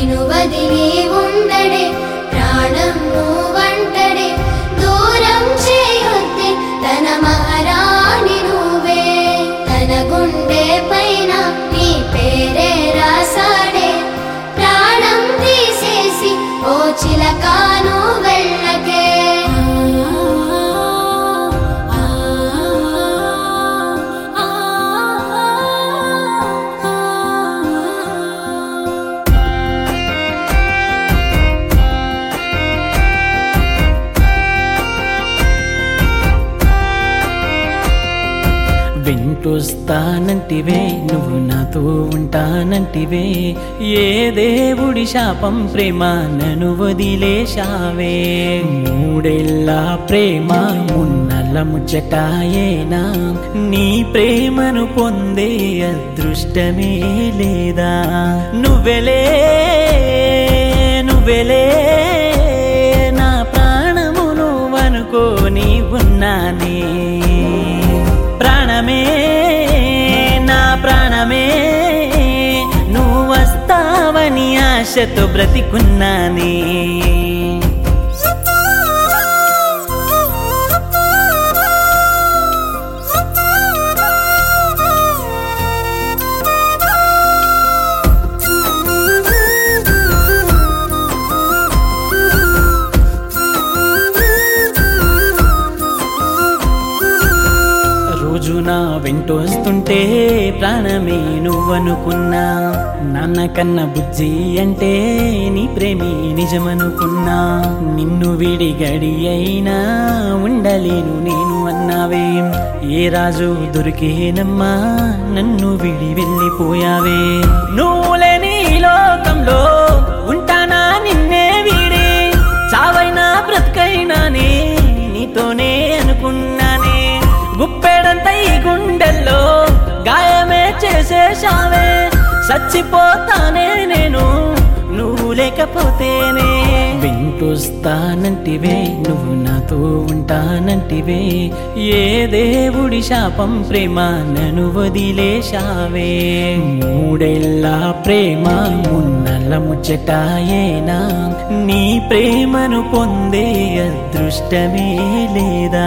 నిను వదిలి ఉండడే ప్రాణం నువ్వంటడే దూరం చేయొద్దే తన మహారాణి నువ్వే తన గుండె పైన నీ పేరే రాసాడే ప్రాణం తీసేసి ఓ చిలకాను వెళ్ళకే వెంటొస్తానంటివే నువ్వు నాతో ఉంటానంటివే ఏ దేవుడి శాపం ప్రేమ నన్ను వదిలేశావే మూడేళ్ళ ప్రేమ మున్నల ముచ్చటాయేనా నీ ప్రేమను పొందే అదృష్టమే లేదా నువ్వెలే నువ్వెలే నా ప్రాణము నువ్వనుకోని ఉన్నానే ప్రాణమే నా ప్రాణమే నువ్వు వస్తావని ఆశతో బ్రతికున్నానే రోజు నా వెంటొస్తుంటే ప్రాణమే నువ్వనుకున్నా నాన్న కన్న బుజ్జి అంటే నీ ప్రేమి నిజమనుకున్నా నిన్ను విడి గడి అయినా ఉండలేను నేను అన్నావే ఏ రాజు దొరికేనమ్మా నన్ను విడి వెళ్ళిపోయావే నువ్వు లేని లోకంలో ఉంటానా నిన్నే వీడి చావైనా బ్రతుకైనానే నీతోనే అనుకున్నానే గుప్పెడంత ఈ గుండెల్లో గాయమే చేసేశావే చచ్చిపోతానే నేను నువ్వు లేకపోతేనే వెంటొస్తానంటివే నువ్వు నాతో ఉంటానంటివే ఏ దేవుడి శాపం ప్రేమ నన్ను వదిలేశావే మూడేళ్ళ ప్రేమ మున్నల ముచ్చటాయేనా నీ ప్రేమను పొందే అదృష్టమే లేదా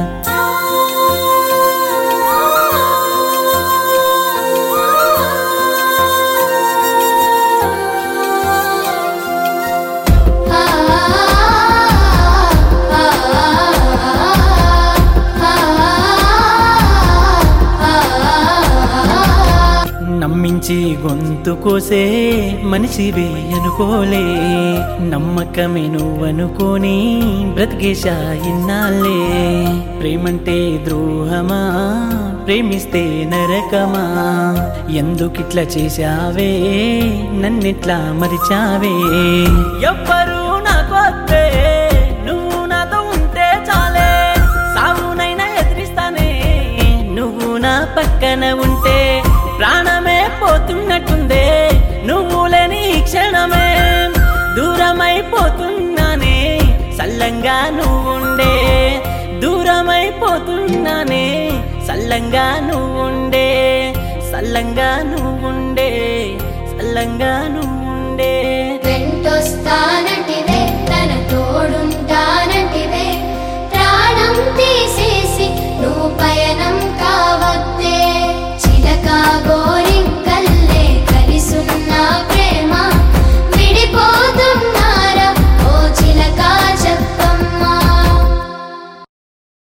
నమ్మించి గొంతు కోసే మనిషివే అనుకోలే నమ్మకమే నువ్వనుకోని బ్రతికేశా ఇన్నాళ్ళే ప్రేమంటే ద్రోహమా ప్రేమిస్తే నరకమా ఎందుకిట్లా చేశావే నన్నిట్లా మరిచావే ఎవ్వరు నాకొద్దే నువ్వు నాతో ఉంటే చాలే సావునైనా ఎదిరిస్తానే నువ్వు నా పక్కన ఉంటే ప్రాణమే పోతున్నట్టుందే నువ్వు లేని క్షణమే దూరమైపోతున్నానే సల్లంగా నువ్వుండే దూరమైపోతున్నానే సల్లంగా నువ్వుండే సల్లంగా నువ్వుండే సల్లంగా నువ్వు